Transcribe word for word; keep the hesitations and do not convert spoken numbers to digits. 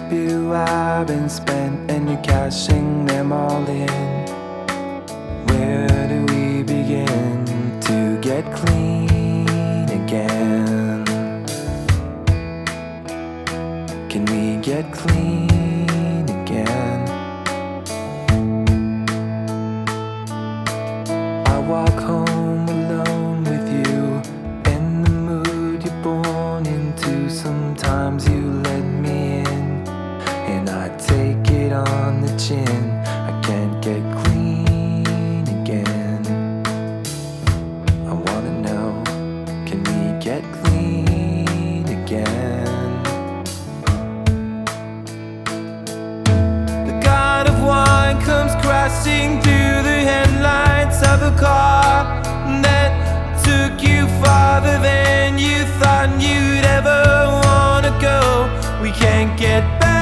help you I've been spent and you're cashing them all in. Where do we begin to get clean again? Can we get clean again? I walk home alone with you, in the mood you're born into. Sometimes you let me in, and I take it on the chin. I can't get clean again. I wanna know, can we get clean again? The god of wine comes crashing through the headlights of a car that took you farther than you thought you'd ever wanna go. We can't get back.